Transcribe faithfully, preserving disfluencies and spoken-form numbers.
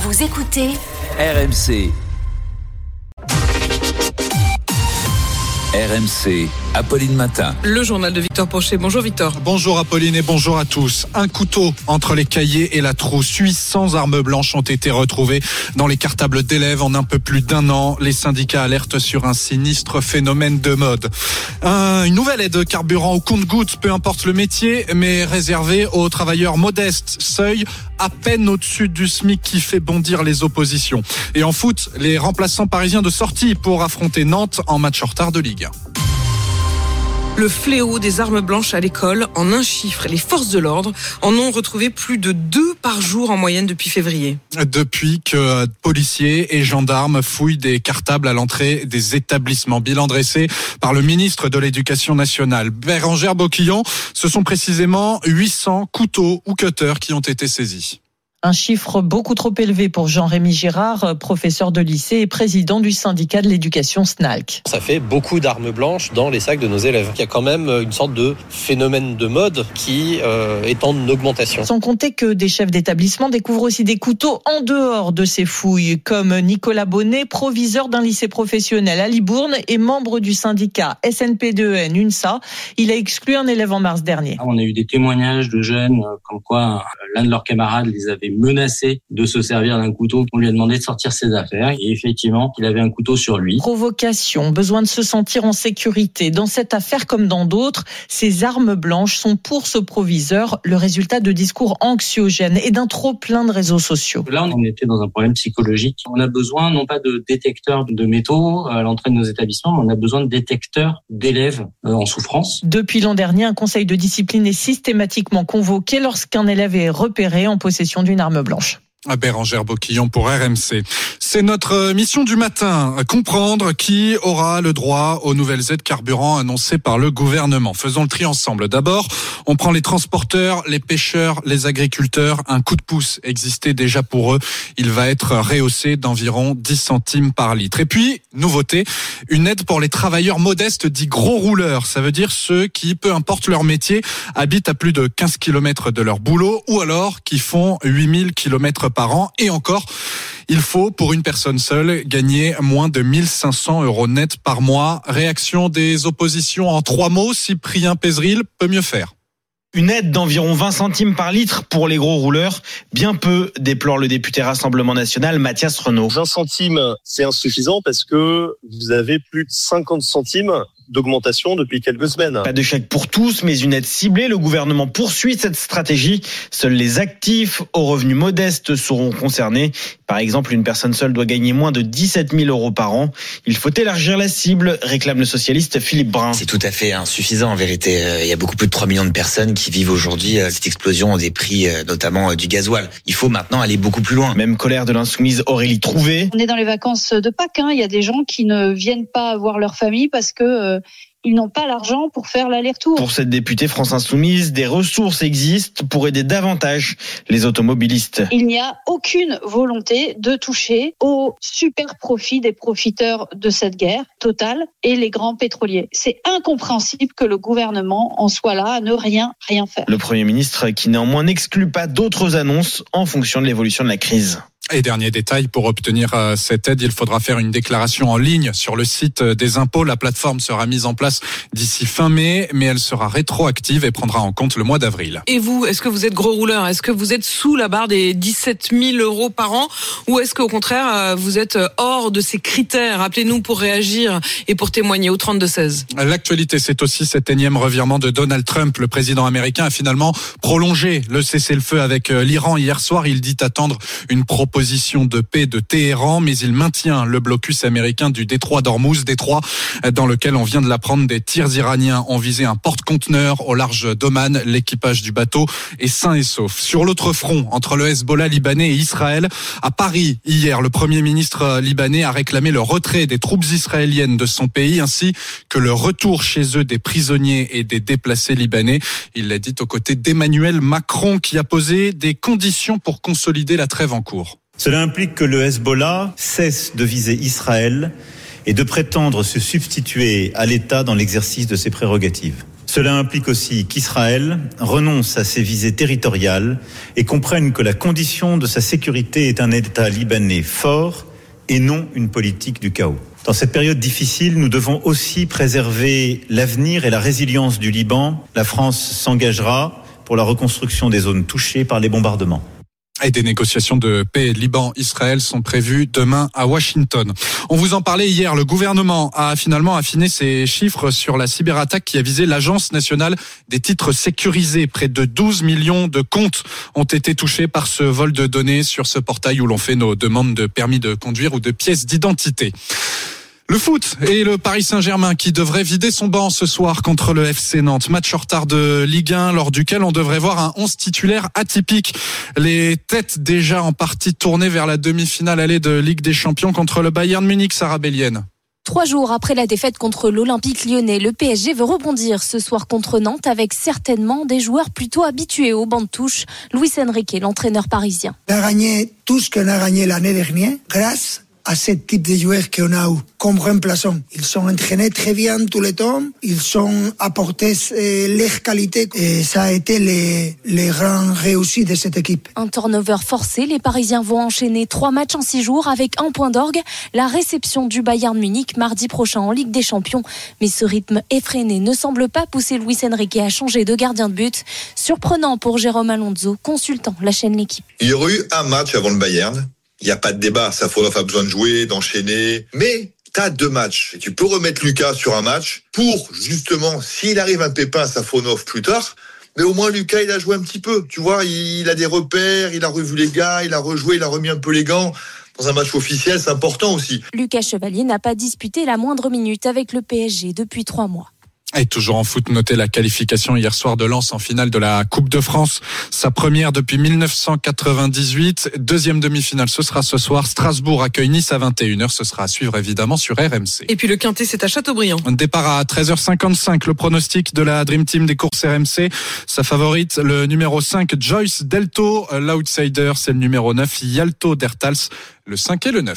Vous écoutez R M C. R M C, Apolline Matin. Le journal de Victor Pochet. Bonjour Victor. Bonjour Apolline et bonjour à tous. Un couteau entre les cahiers et la trousse. huit cents armes blanches ont été retrouvées dans les cartables d'élèves en un peu plus d'un an. Les syndicats alertent sur un sinistre phénomène de mode. Un, une nouvelle aide carburant au compte-gouttes, peu importe le métier, mais réservée aux travailleurs modestes. Seuil à peine au-dessus du SMIC qui fait bondir les oppositions. Et en foot, les remplaçants parisiens de sortie pour affronter Nantes en match en retard de Ligue. Le fléau des armes blanches à l'école, en un chiffre, les forces de l'ordre en ont retrouvé plus de deux par jour en moyenne depuis février. Depuis que policiers et gendarmes fouillent des cartables à l'entrée des établissements. Bilan dressé par le ministre de l'Éducation nationale, Bérengère Boquillon. Ce sont précisément huit cents couteaux ou cutters qui ont été saisis. Un chiffre beaucoup trop élevé pour Jean-Rémy Girard, professeur de lycée et président du syndicat de l'éducation S N A L C. Ça fait beaucoup d'armes blanches dans les sacs de nos élèves. Il y a quand même une sorte de phénomène de mode qui euh, est en augmentation. Sans compter que des chefs d'établissement découvrent aussi des couteaux en dehors de ces fouilles, comme Nicolas Bonnet, proviseur d'un lycée professionnel à Libourne et membre du syndicat S N P deux N UNSA. Il a exclu un élève en mars dernier. On a eu des témoignages de jeunes comme quoi l'un de leurs camarades les avait menacé de se servir d'un couteau. On lui a demandé de sortir ses affaires et effectivement, il avait un couteau sur lui. Provocation, besoin de se sentir en sécurité. Dans cette affaire comme dans d'autres, ces armes blanches sont pour ce proviseur le résultat de discours anxiogènes et d'un trop plein de réseaux sociaux. Là, on était dans un problème psychologique. On a besoin non pas de détecteurs de métaux à l'entrée de nos établissements, mais on a besoin de détecteurs d'élèves en souffrance. Depuis l'an dernier, un conseil de discipline est systématiquement convoqué lorsqu'un élève est repéré en possession d'une arme blanche. À Bérengère Boquillon pour R M C. C'est notre mission du matin, comprendre qui aura le droit aux nouvelles aides carburant annoncées par le gouvernement. Faisons le tri ensemble. D'abord, on prend les transporteurs, les pêcheurs, les agriculteurs. Un coup de pouce existait déjà pour eux. Il va être rehaussé d'environ dix centimes par litre. Et puis, nouveauté, une aide pour les travailleurs modestes dits gros rouleurs. Ça veut dire ceux qui, peu importe leur métier, habitent à plus de quinze kilomètres de leur boulot ou alors qui font huit mille kilomètres par an. Et encore, il faut, pour une personne seule, gagner moins de mille cinq cents euros net par mois. Réaction des oppositions en trois mots, Cyprien Pézeril peut mieux faire. Une aide d'environ vingt centimes par litre pour les gros rouleurs, bien peu, déplore le député Rassemblement National Mathias Renaud. vingt centimes, c'est insuffisant parce que vous avez plus de cinquante centimes d'augmentation depuis quelques semaines. Pas de chèque pour tous, mais une aide ciblée. Le gouvernement poursuit cette stratégie. Seuls les actifs aux revenus modestes seront concernés. Par exemple, une personne seule doit gagner moins de dix-sept mille euros par an. Il faut élargir la cible, réclame le socialiste Philippe Brun. C'est tout à fait insuffisant en vérité. Il y a beaucoup plus de trois millions de personnes qui vivent aujourd'hui cette explosion des prix, notamment du gasoil. Il faut maintenant aller beaucoup plus loin. Même colère de l'insoumise Aurélie Trouvé. On est dans les vacances de Pâques. Hein. Il y a des gens qui ne viennent pas voir leur famille parce que euh, ils n'ont pas l'argent pour faire l'aller-retour. Pour cette députée France Insoumise, des ressources existent pour aider davantage les automobilistes. Il n'y a aucune volonté de toucher au super profit des profiteurs de cette guerre totale et les grands pétroliers. C'est incompréhensible que le gouvernement en soit là à ne rien, rien faire. Le Premier ministre qui néanmoins n'exclut pas d'autres annonces en fonction de l'évolution de la crise. Et dernier détail, pour obtenir cette aide, il faudra faire une déclaration en ligne sur le site des impôts. La plateforme sera mise en place d'ici fin mai, mais elle sera rétroactive et prendra en compte le mois d'avril. Et vous, est-ce que vous êtes gros rouleur ? Est-ce que vous êtes sous la barre des dix-sept mille euros par an ? Ou est-ce qu'au contraire, vous êtes hors de ces critères ? Appelez-nous pour réagir et pour témoigner au trente-deux seize. L'actualité, c'est aussi cet énième revirement de Donald Trump. Le président américain a finalement prolongé le cessez-le-feu avec l'Iran hier soir. Il dit attendre une proposition de paix de Téhéran, mais il maintient le blocus américain du détroit d'Ormuz, détroit dans lequel on vient de l'apprendre, des tirs iraniens ont visé un porte-conteneur au large d'Oman. L'équipage du bateau est sain et sauf. Sur l'autre front, entre le Hezbollah libanais et Israël, à Paris, hier, le Premier ministre libanais a réclamé le retrait des troupes israéliennes de son pays, ainsi que le retour chez eux des prisonniers et des déplacés libanais. Il l'a dit aux côtés d'Emmanuel Macron, qui a posé des conditions pour consolider la trêve en cours. Cela implique que le Hezbollah cesse de viser Israël et de prétendre se substituer à l'État dans l'exercice de ses prérogatives. Cela implique aussi qu'Israël renonce à ses visées territoriales et comprenne que la condition de sa sécurité est un État libanais fort et non une politique du chaos. Dans cette période difficile, nous devons aussi préserver l'avenir et la résilience du Liban. La France s'engagera pour la reconstruction des zones touchées par les bombardements. Et des négociations de paix Liban-Israël sont prévues demain à Washington. On vous en parlait hier, le gouvernement a finalement affiné ses chiffres sur la cyberattaque qui a visé l'Agence nationale des titres sécurisés. Près de douze millions de comptes ont été touchés par ce vol de données sur ce portail où l'on fait nos demandes de permis de conduire ou de pièces d'identité. Le foot et le Paris Saint-Germain qui devrait vider son banc ce soir contre le F C Nantes. Match en retard de Ligue un lors duquel on devrait voir un onze titulaire atypique. Les têtes déjà en partie tournées vers la demi-finale allée de Ligue des Champions contre le Bayern Munich, Sarah Bellienne. Trois jours après la défaite contre l'Olympique Lyonnais, le P S G veut rebondir ce soir contre Nantes avec certainement des joueurs plutôt habitués au banc de touche. Luis Enrique, l'entraîneur parisien. On a gagné tout ce qu'on a gagné l'année dernière grâce à ce type de joueurs qu'on a eu comme remplaçants. Ils sont entraînés très bien tout le temps, ils ont apporté leur qualité et ça a été les, les grands réussis de cette équipe. Un turnover forcé, les Parisiens vont enchaîner trois matchs en six jours avec un point d'orgue, la réception du Bayern Munich mardi prochain en Ligue des Champions. Mais ce rythme effréné ne semble pas pousser Luis Enrique à changer de gardien de but. Surprenant pour Jérôme Alonso, consultant la chaîne L'Équipe. Il y aurait eu un match avant le Bayern. Il n'y a pas de débat, Safonov a besoin de jouer, d'enchaîner, mais t'as deux matchs. Et tu peux remettre Lucas sur un match pour, justement, s'il arrive un pépin à Safonov plus tard, mais au moins Lucas, il a joué un petit peu. Tu vois, il a des repères, il a revu les gars, il a rejoué, il a remis un peu les gants. Dans un match officiel, c'est important aussi. Lucas Chevalier n'a pas disputé la moindre minute avec le P S G depuis trois mois. Et toujours en foot, notez la qualification hier soir de Lens en finale de la Coupe de France. Sa première depuis dix-neuf cent quatre-vingt-dix-huit. Deuxième demi-finale, ce sera ce soir. Strasbourg accueille Nice à vingt et une heures. Ce sera à suivre évidemment sur R M C. Et puis le Quintet, c'est à Châteaubriand. Départ à treize heures cinquante-cinq. Le pronostic de la Dream Team des courses R M C. Sa favorite, le numéro cinq, Joyce Delto. L'outsider, c'est le numéro neuf, Yalto Dertals. Le cinq et le neuf.